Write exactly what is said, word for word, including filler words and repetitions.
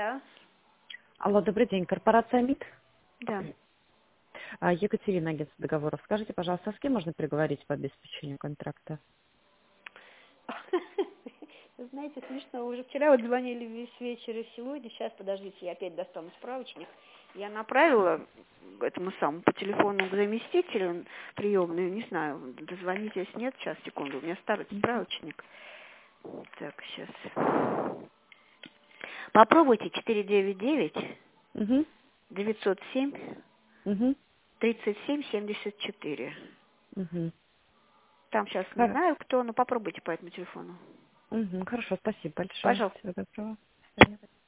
Да. Алло, добрый день. Корпорация МИД. Да. А, Екатерина, агентство договоров. Скажите, пожалуйста, а с кем можно переговорить по обеспечению контракта? Вы знаете, смешно. Уже вчера вот звонили весь вечер и сегодня. Сейчас, подождите, я опять достану справочник. Я направила этому самому по телефону к заместителю приемную. Не знаю, дозвонитесь, нет? Сейчас, секунду. У меня старый справочник. Так, сейчас. Попробуйте четыре девять девять Угу. девятьсот семь Угу. тридцать семь семьдесят четыре. Угу. Там сейчас не Хор- знаю кто, но попробуйте по этому телефону. Угу. Хорошо, спасибо большое. Пожалуйста. Всего доброго. До свидания.